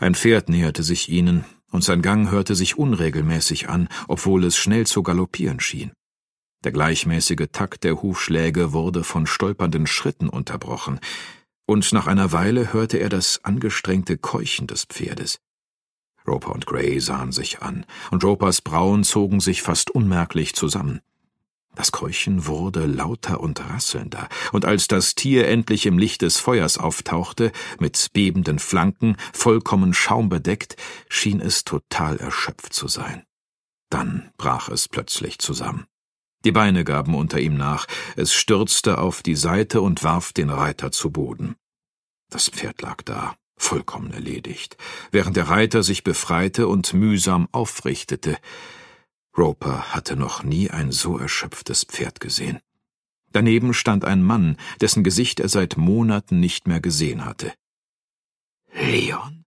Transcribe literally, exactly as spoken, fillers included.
Ein Pferd näherte sich ihnen, und sein Gang hörte sich unregelmäßig an, obwohl es schnell zu galoppieren schien. Der gleichmäßige Takt der Hufschläge wurde von stolpernden Schritten unterbrochen, und nach einer Weile hörte er das angestrengte Keuchen des Pferdes. Roper und Gray sahen sich an, und Ropers Brauen zogen sich fast unmerklich zusammen. Das Keuchen wurde lauter und rasselnder, und als das Tier endlich im Licht des Feuers auftauchte, mit bebenden Flanken, vollkommen schaumbedeckt, schien es total erschöpft zu sein. Dann brach es plötzlich zusammen. Die Beine gaben unter ihm nach, es stürzte auf die Seite und warf den Reiter zu Boden. Das Pferd lag da, vollkommen erledigt, während der Reiter sich befreite und mühsam aufrichtete. Roper hatte noch nie ein so erschöpftes Pferd gesehen. Daneben stand ein Mann, dessen Gesicht er seit Monaten nicht mehr gesehen hatte. »Leon«,